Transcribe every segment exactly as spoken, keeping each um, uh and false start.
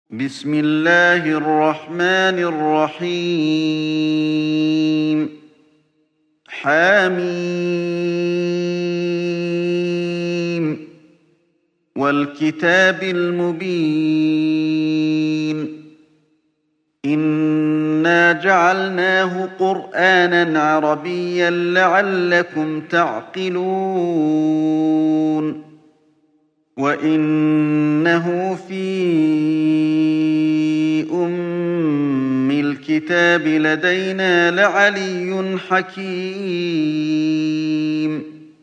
بسم الله الرحمن الرحيم. حميم والكتاب المبين. إنا جعلناه قرآنا عربيا لعلكم تعقلون. وإنه في أم الكتاب لدينا لعلي حكيم.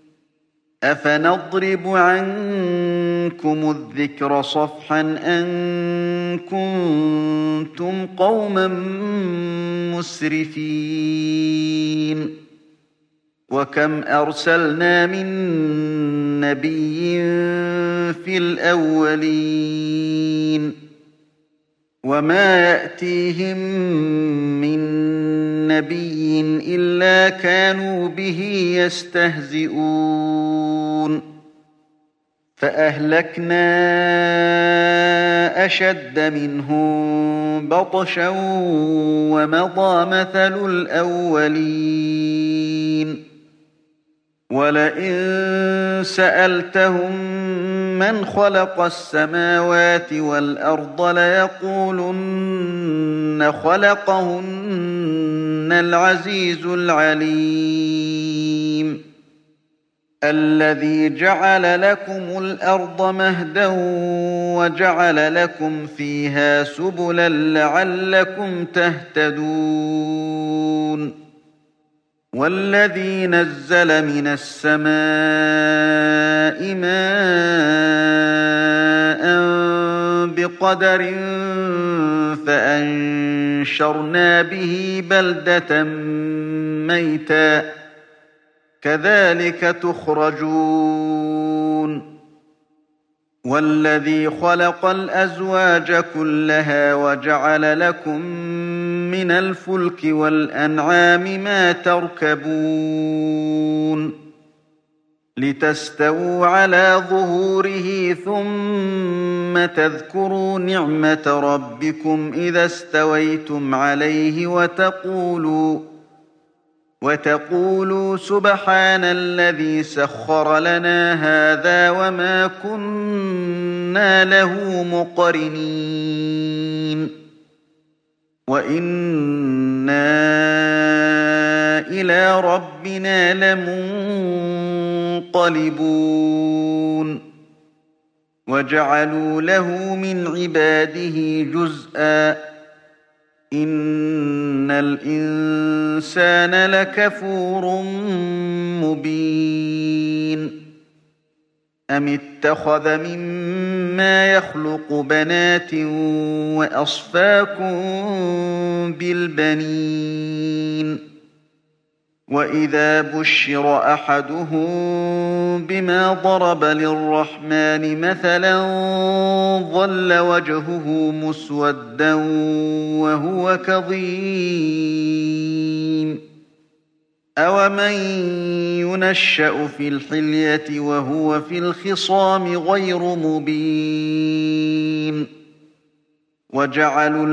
أفنضرب عنكم الذكر صفحا أن كنتم قوما مسرفين. وكم أرسلنا من نبي في الأولين وما يأتيهم من نبي إلا كانوا به يستهزئون. فأهلكنا أشد منهم بطشا ومضى مثل الأولين. ولئن سألتهم من خلق السماوات والأرض ليقولن خلقهن العزيز العليم. الذي جعل لكم الأرض مهدا وجعل لكم فيها سبلا لعلكم تهتدون. والذي نزل من السماء ماء بقدر فأنشرنا به بلدة ميتا كذلك تخرجون. والذي خلق الأزواج كلها وجعل لكم من الفلك والأنعام ما تركبون لتستووا على ظهوره ثم تذكروا نعمة ربكم إذا استويتم عليه وتقولوا وتقولوا سبحان الذي سخر لنا هذا وما كنا له مقرنين وإنا إلى ربنا لمنقلبون. وجعلوا له من عباده جزءا إن الإنسان لكفور مبين. أم اتخذ مما يخلق بنات وأصفاكم بالبنين. وإذا بشر أحدهم بما ضرب للرحمن مثلا ظل وجهه مسودا وهو كظيم. أومن ينشأ في الحلية وهو في الخصام غير مبين. وجعلوا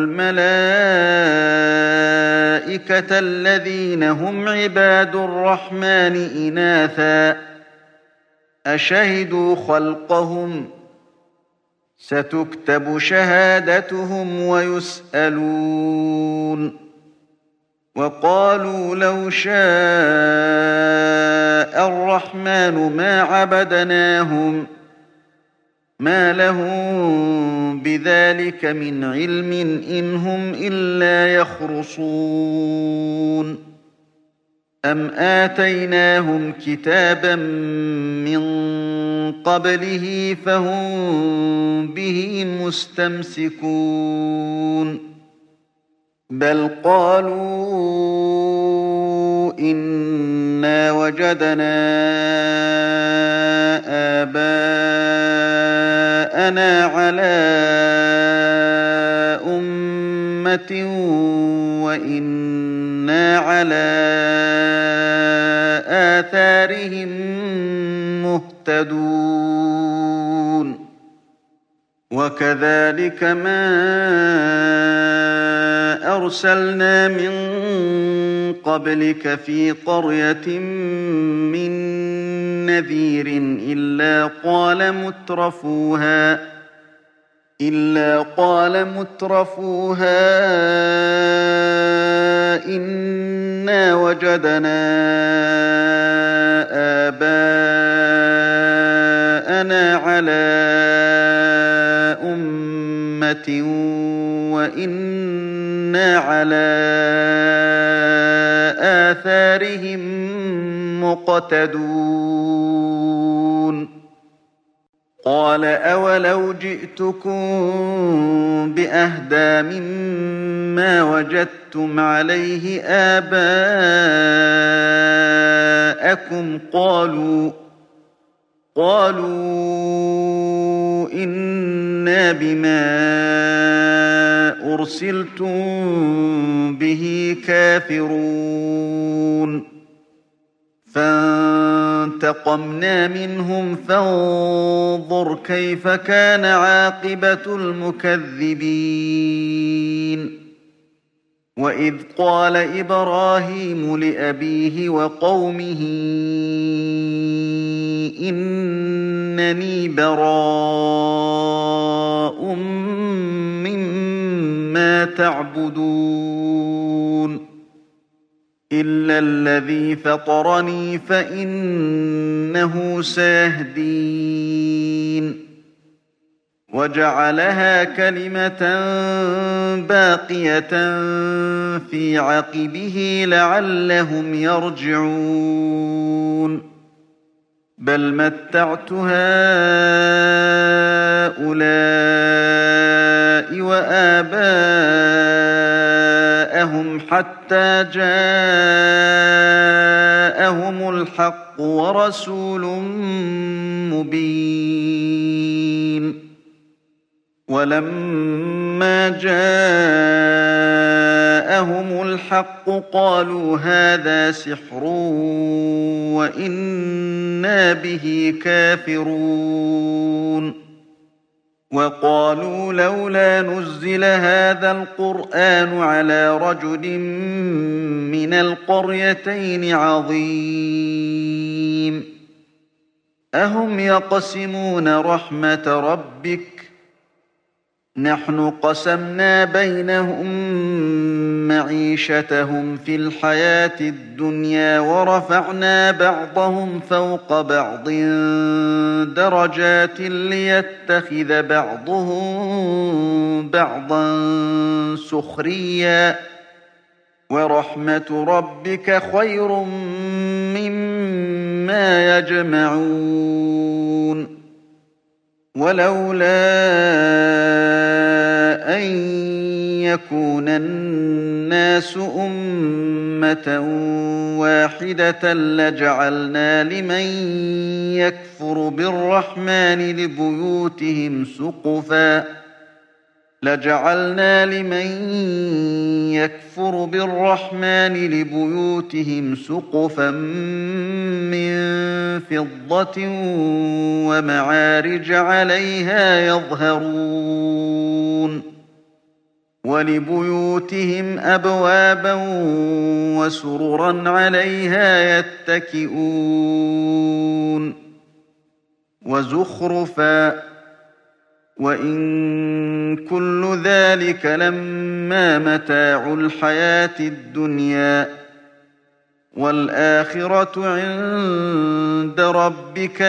الملائكة الذين هم عباد الرحمن إناثا أشهدوا خلقهم ستكتب شهادتهم ويسألون. وقالوا لو شاء الرحمن ما عبدناهم ما لهم بذلك من علم إن هم إلا يخرصون. أم آتيناهم كتابا من قبله فهم به مستمسكون. بل قالوا إنا وجدنا آباءنا على أمة وإنا على آثارهم مهتدون. وكذلك ما أرسلنا من قبلك في قرية من نذير إلا قال مترفوها إلا قال مترفوها إنا وجدنا آباءنا على أمة وإنا على آثارهم مقتدون قال أولو جئتكم بأهدى مما وجدتم عليه آباءكم قالوا قالوا إنا بما أرسلتم به كافرون فانتقمنا منهم فانظر كيف كان عاقبة المكذبين وإذ قال إبراهيم لأبيه وقومه إنني براء مما تعبدون إلا الذي فطرني فإنه سيهدين وجعلها كلمة باقية في عقبه لعلهم يرجعون بل متعت هؤلاء وآباءهم حتى جاءهم الحق ورسول مبين ولما جاءهم الحق قالوا هذا سحر وإنا به كافرون وقالوا لولا نزل هذا القرآن على رجل من القريتين عظيم أهم يقسمون رحمة ربك نحن قسمنا بينهم معيشتهم في الحياة الدنيا ورفعنا بعضهم فوق بعض درجات ليتخذ بعضهم بعضا سخريا ورحمة ربك خير مما يجمعون ولولا أن يكون الناس أمة واحدة لجعلنا لمن يكفر بالرحمن لبيوتهم سقفا لجعلنا لمن يكفر بالرحمن لبيوتهم سقفا من فضة ومعارج عليها يظهرون ولبيوتهم أبوابا وسررا عليها يتكئون وزخرفا وإن كل ذلك لما متاع الحياة الدنيا والآخرة عند ربك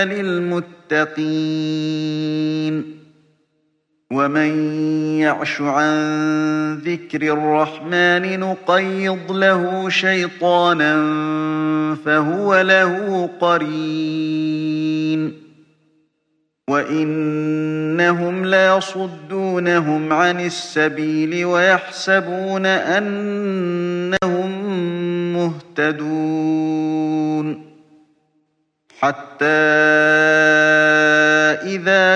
للمتقين ومن يعش عن ذكر الرحمن نقيض له شيطانا فهو له قرين وإنهم ليصدونهم عن السبيل ويحسبون أنهم مهتدون حتى إذا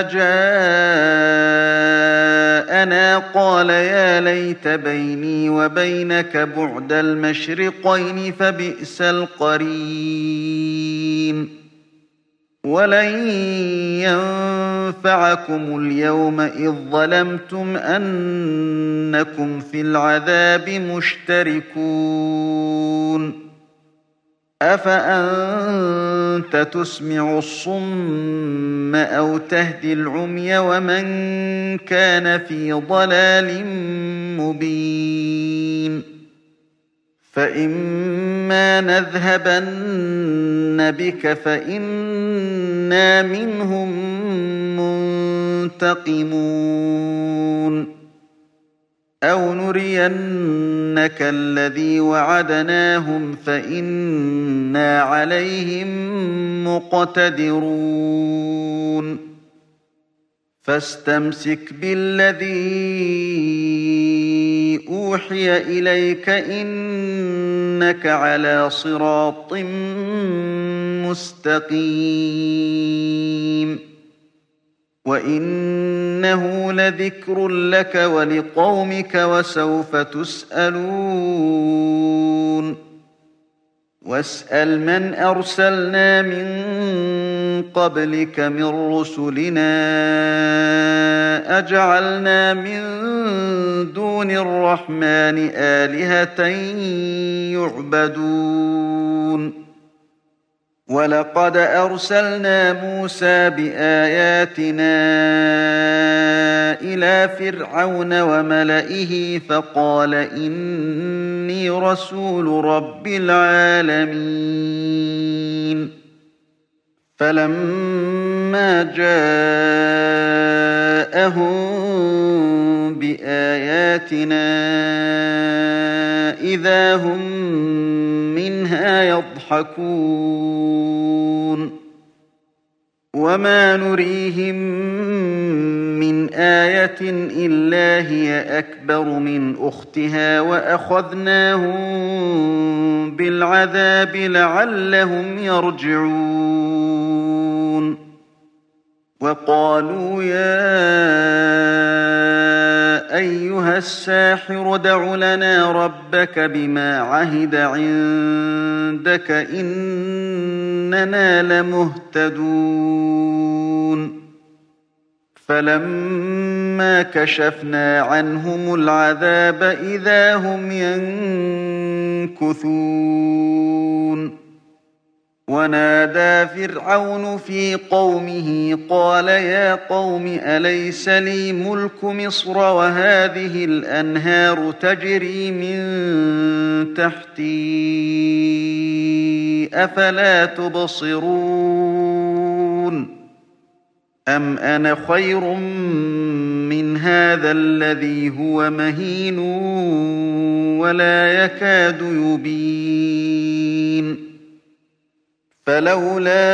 جاءنا قال يا ليت بيني وبينك بعد المشرقين فبئس القرين ولن ينفعكم اليوم إذ ظلمتم أنكم في العذاب مشتركون أفأنت تسمع الصم أو تهدي العمي ومن كان في ضلال مبين فإما نذهبن بك فإنا منهم منتقمون أو نرينك الذي وعدناهم فإنا عليهم مقتدرون فاستمسك بالذي أوحي إليك إنك على صراط مستقيم وإنه لذكر لك ولقومك وسوف تسألون واسأل من أرسلنا من قبلك من رسلنا أجعلنا من دون الرحمن آلهة يعبدون ولقد أرسلنا موسى بآياتنا إلى فرعون وملئه فقال إني رسول رب العالمين فلما جاءهم بآياتنا إذا هم منها يضحكون وما نريهم من آية إلا هي أكبر من أختها وأخذناهم بالعذاب لعلهم يرجعون وقالوا يا أيها الساحر ادع لنا ربك بما عهد عندك إننا لمهتدون فلما كشفنا عنهم العذاب إذا هم ينكثون ونادى فرعون في قومه قال يا قوم أليس لي ملك مصر وهذه الأنهار تجري من تحتي أفلا تبصرون أم أنا خير من هذا الذي هو مهين ولا يكاد يبين فلولا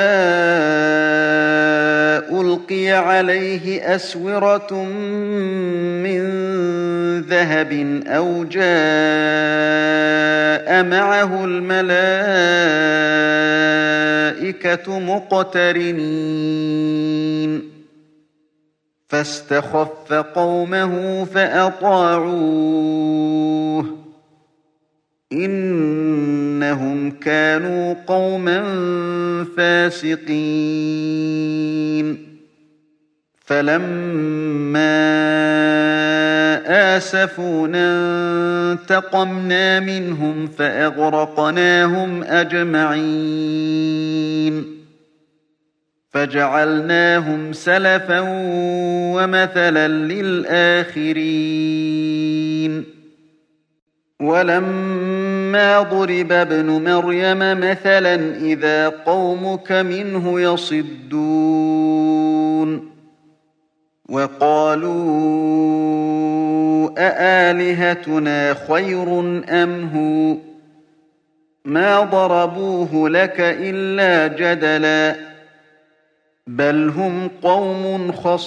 ألقي عليه أسورة من ذهب أو جاء معه الملائكة مقترنين فاستخف قومه فأطاعوه إنهم كانوا قوما فاسقين فلما آسفونا انتقمنا منهم فأغرقناهم أجمعين فجعلناهم سلفا ومثلا للآخرين ولما ضرب ابن مريم مثلا إذا قومك منه يصدون وقالوا أآلهتنا خير أم هو ما ضربوه لك إلا جدلا بل هم قوم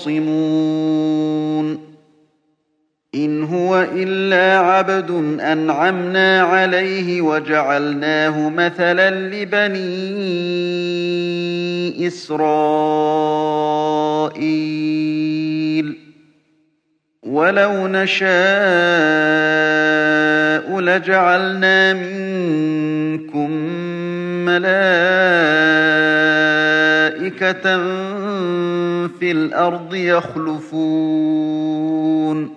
خصمون إن هو إلا عبد أنعمنا عليه وجعلناه مثلا لبني إسرائيل ولو نشاء لجعلنا منكم ملائكة في الأرض يخلفون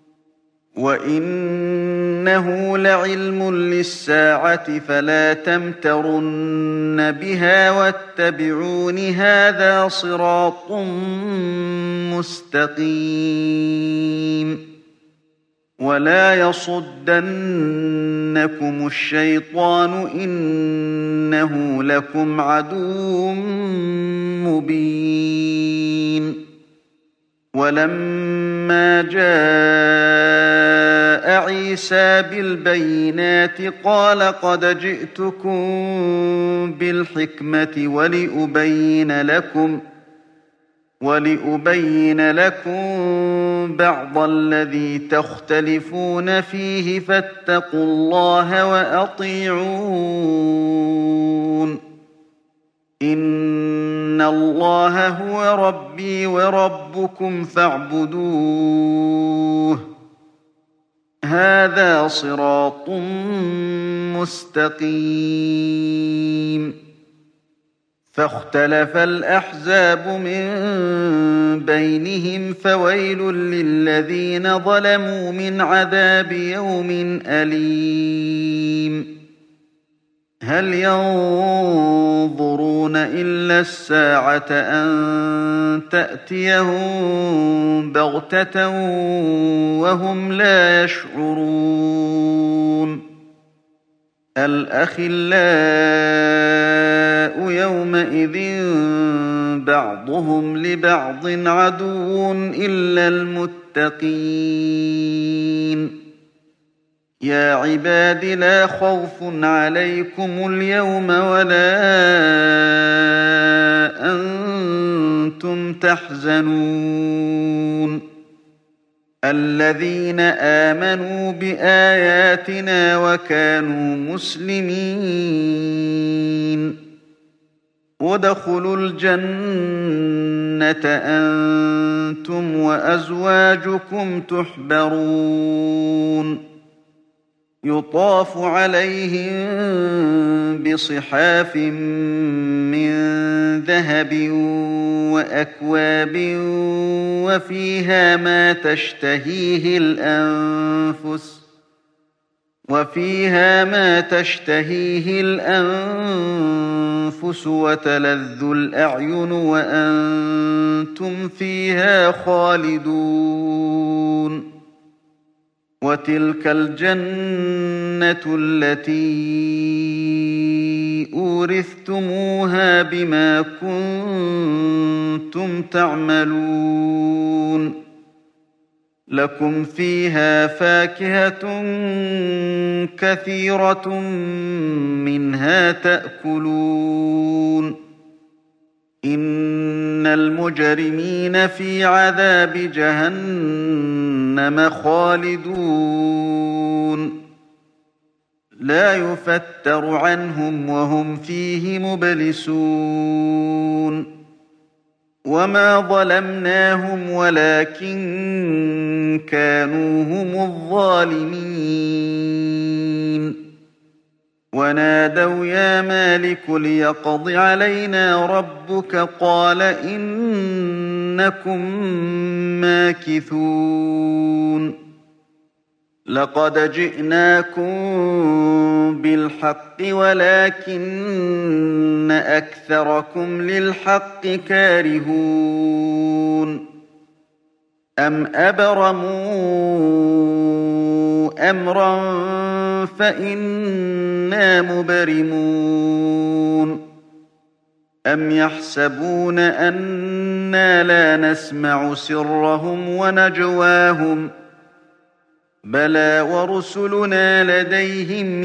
وإنه لعلم للساعة فلا تمترن بها واتبعون هذا صراط مستقيم ولا يصدنكم الشيطان إنه لكم عدو مبين ولما جاء عيسى بالبينات قال قد جئتكم بالحكمة ولأبين لكم ولأبين لكم بعض الذي تختلفون فيه فاتقوا الله وأطيعون إن الله هو ربي وربكم فاعبدوه هذا صراط مستقيم فاختلف الأحزاب من بينهم فويل للذين ظلموا من عذاب يوم أليم هل ينظرون إلا الساعة أن تأتيهم بغتة وهم لا يشعرون الأخلاء يومئذ بعضهم لبعض عدو إلا المتقين يا عباد لا خوف عليكم اليوم ولا أنتم تحزنون الذين آمنوا بآياتنا وكانوا مسلمين ادخلوا الجنة أنتم وأزواجكم تحبرون يطاف عليهم بصحاف من ذهب وأكواب وفيها ما تشتهيه الأنفس وفيها ما تشتهيه الأنفس وتلذ الأعين وأنتم فيها خالدون وتلك الجنة التي أورثتموها بما كنتم تعملون لكم فيها فاكهة كثيرة منها تأكلون إن المجرمين في عذاب جهنم خالدون لا يفتر عنهم وهم فيه مبلسون وما ظلمناهم ولكن كانوا هم الظالمين ونادوا يا مالك ليقض علينا ربك قال إنكم ماكثون لقد جئناكم بالحق ولكن أكثركم للحق كارهون أم أبرموا أمرا فإنا مبرمون أم يحسبون أنا لا نسمع سرهم ونجواهم بلى ورسلنا لديهم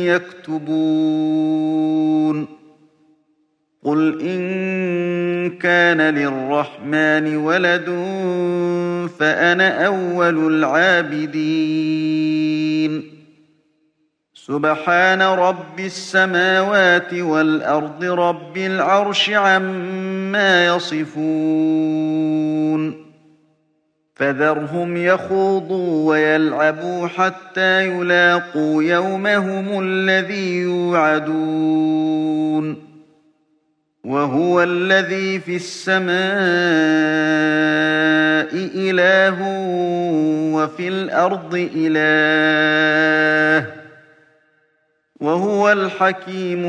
يكتبون قل إن كان للرحمن ولد فأنا أول العابدين سبحان رب السماوات والأرض رب العرش عما يصفون فذرهم يخوضوا ويلعبوا حتى يلاقوا يومهم الذي يوعدون وهو الذي في السماء إله وفي الأرض إله وهو الحكيم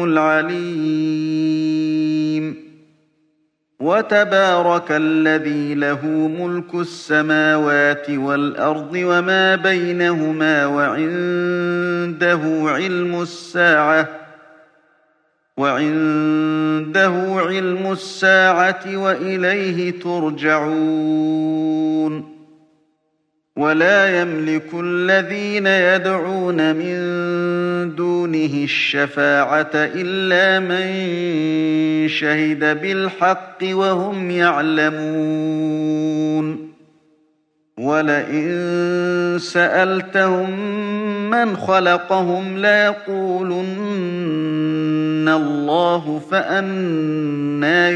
العليم وتبارك الذي له ملك السماوات والأرض وما بينهما وعنده علم الساعة وعنده علم الساعة وإليه ترجعون ولا يملك الذين يدعون من دونه الشفاعة إلا من شهد بالحق وهم يعلمون ولئن سألتهم من خلقهم ليقولن الله فأنى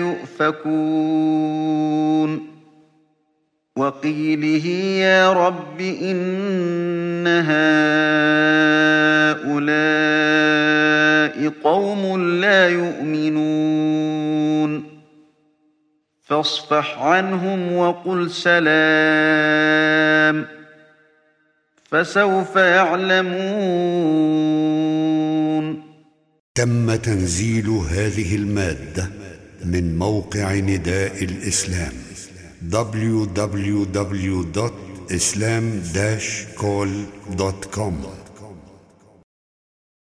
يؤفكون وقيله يا رب إن هؤلاء قوم لا يؤمنون فاصفح عنهم وقل سلام فسوف يعلمون. تم تنزيل هذه المادة من موقع نداء الإسلام دبليو دبليو دبليو دوت إسلام داش كول دوت كوم.